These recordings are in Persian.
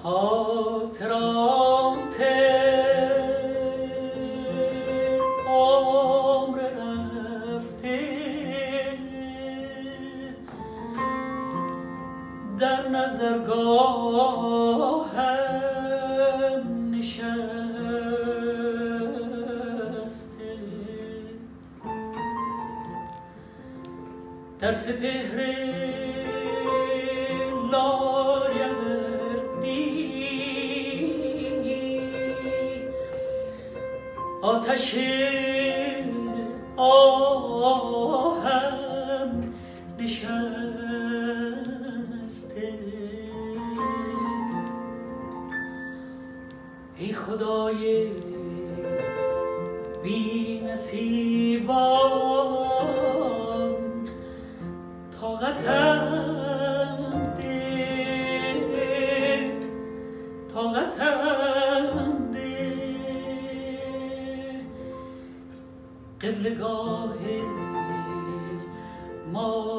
خاطرات عمر رفته در نظرگاهم نشسته، در سپهر آتش آهم نشسته. ای خدای بی نصیبان، طاقتم ده، طاقتم قبلگاه ما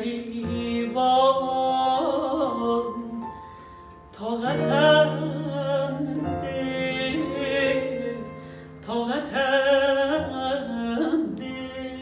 غریبان، طاقتم ده، طاقتم ده.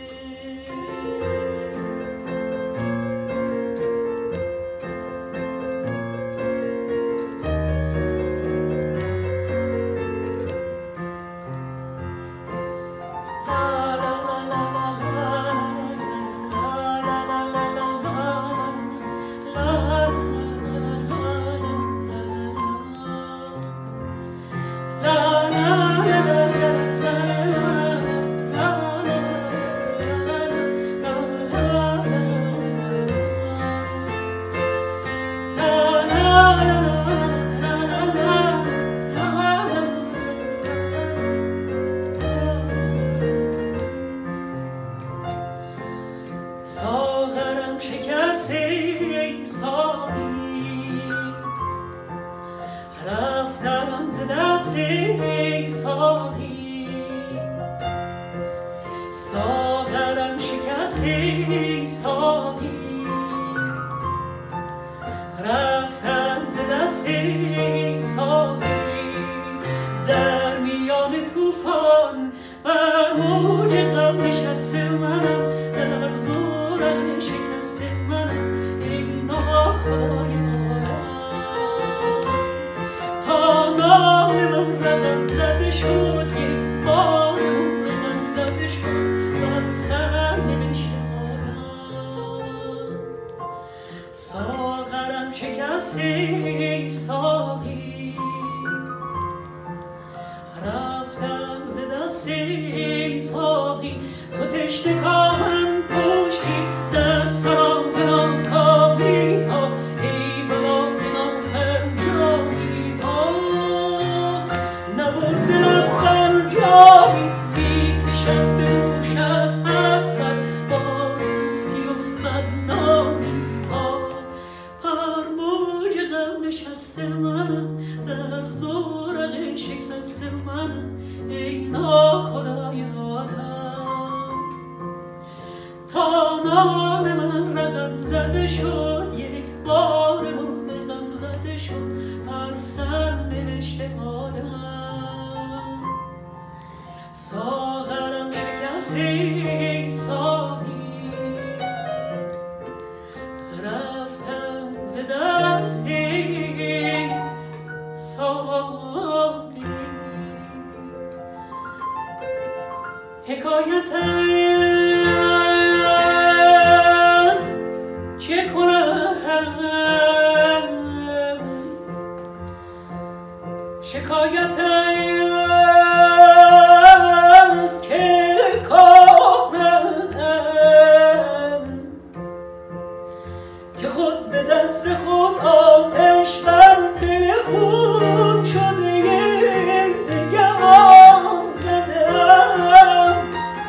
ساغرم شکسته ای ساقی، رفتم ز دست ای ساقی. ساغرم شکسته ای ساقی، رفتم ز دست ای ساقی. در میان طوفان بر موج غم نشسته منم، در زورق شکسته منم، ای ناخدای عالم. تا نام من رقم زده شد، یک بار من رقم زده شد، بر سر نوشته آدم. ساغرم شکسته ای ساقی، رفتم ز دست ای ساقی. تو تشنه کامم کشتی در سراب ناکامی ها، ای بلای نافرجامی ها. نبرده رفتن جامی بی کشم به دوش از حسرت، بار دوستی و بدنامی ها. بر موج غم نشسته منم، در زورق شکسته منم، ای ناخدای عالم. تا نام من رقم زده شد، یک بار من رقم زده شد، بر سر نوشته آدم. ساغرم شکسته ای ساقی، رفتم ز دست ای ساقی. حکایت از چه کنم، شکایت از چه کنم، که خود به دست خود آتش بر دل خود